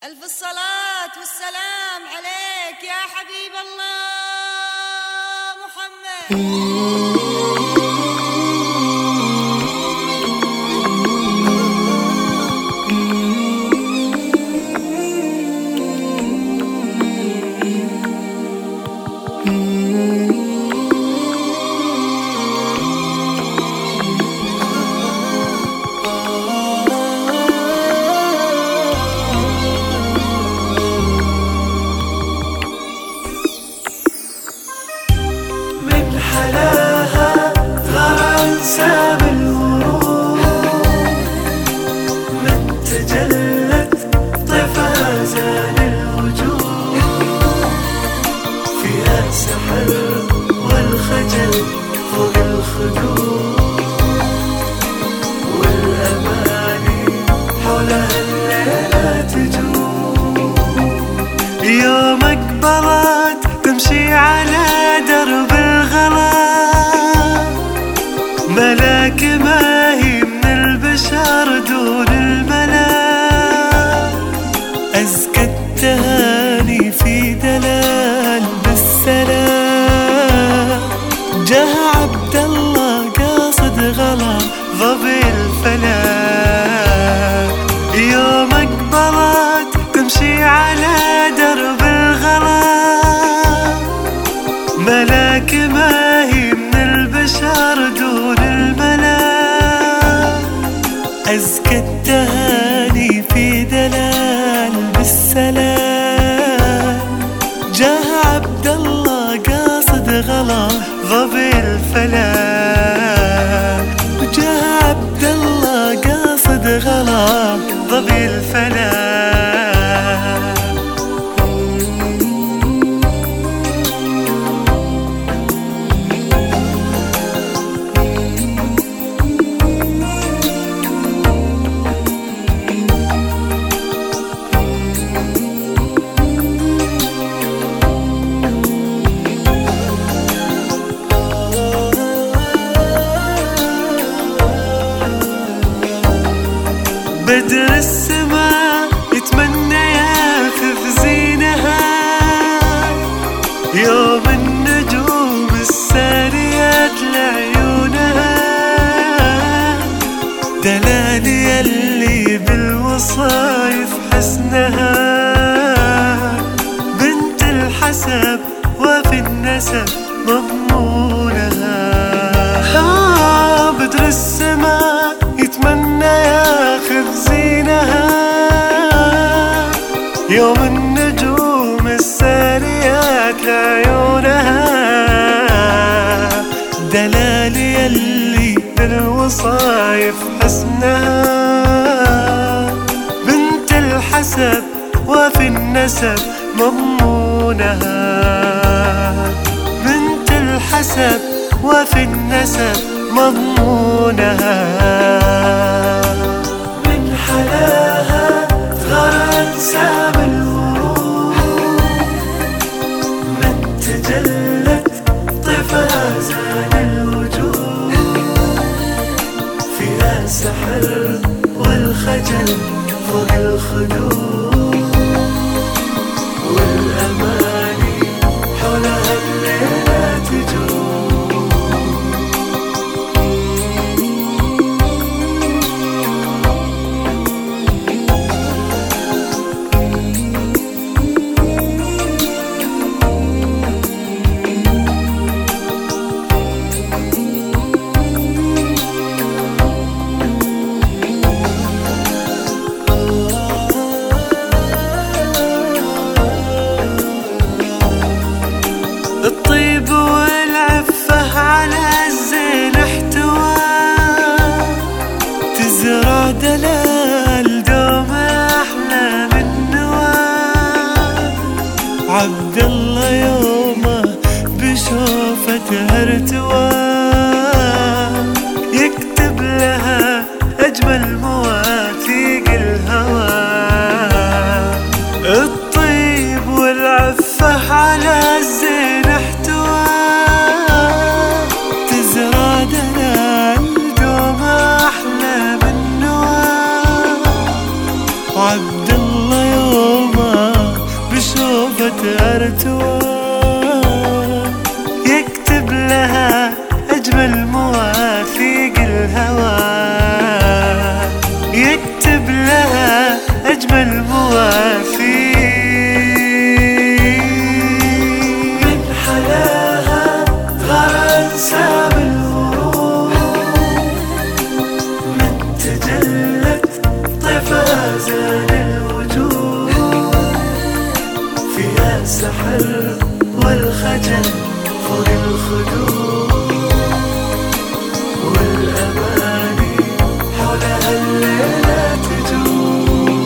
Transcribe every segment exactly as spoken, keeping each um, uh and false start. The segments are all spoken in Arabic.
ألف الصلاة والسلام عليك يا حبيب الله محمد. حلاها ثغر انساب الورود من تجلت طيفها زان الوجود فيها سحر والخجل فوق الخدود والأماني حولها الليلة تجود. يوم اقبلت تمشي على درب ملاك ما هي من البشر دون الملاك. أزكى التهاني في دلال بالسلام جاه عبد الله قاصد غلا ظبي الفلاك. يوم اقبلت تمشي على درب الغلا ملاك ما هي من البشر دون الملاك. أزكى التهاني في دلال بالسلام جاه عبد الله قاصد غلا ظبي الفلاك. جاه عبد الله قاصد غلا ظبي الفلاك. بدر السماء يتمنى ياخذ زينها يوم النجوم الساريات لعيونها. دلالي اللي بالوصايف حسنها بنت الحسب وفي النسب مضمونها. بدر السماء يتمنى ياخذ زينها يوم النجوم الساريات لعيونها. دلالي اللي بالوصايف حسنها بنت الحسب وفي النسب مضمونها. بنت الحسب وفي النسب مضمونها. من حلاها ثغر انساب الورود من تجلت طيفها زان الوجود فيها سحر والخجل فوق الخدود والأماني حولها الليلة تجود. الطيب والعفة على الزين احتواه تزرع دلال دوم أحلى من نواه. عبد الله يومه بشوفته ارتواه يكتب لها أجمل مواثيق الهوى. الطيب والعفة على الزين احتواه تزرع دلال دوم أحلى من نواه. عبد الله يوم وارتوى، يكتب لها أجمل مواثيق الهوى، يكتب لها أجمل مواثيق. من حلاها غار أنساب الورود، من تجلت طيفها زان الوجود، فيها سحر والخجل فوق الخدود، والأماني حولها الليلة تجود.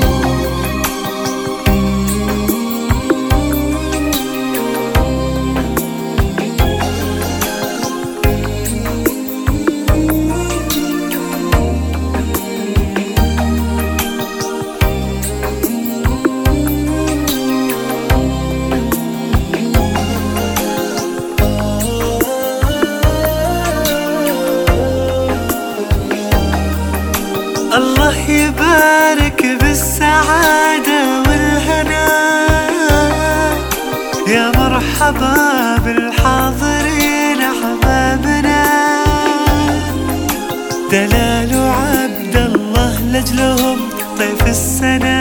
الله يبارك بالسعادة والهنا، يا مرحبا بالحاضرين أحبابنا، دلال عبد الله لجلهم طيف السنة،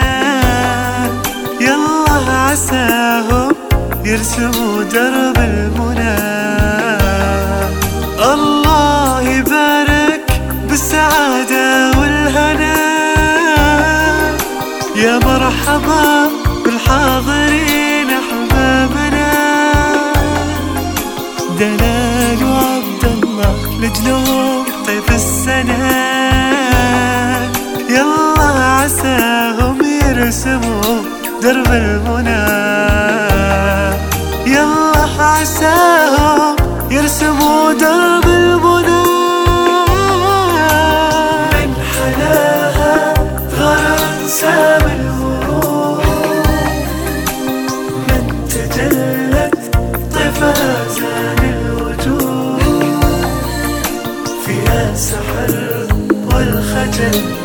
يالله عساهم يرسموا درب المنى. الله يبارك بالسعادة والهنا، يا مرحبا بالحاضرين أحبابنا، دلال وعبد الله لجلهم طيف السنة، يالله عساهم يرسموا درب المنى، يالله عساهم يرسموا درب المنى. أنساب الورود، من تجلت طيفها زان الوجود، فيها سحر والخجل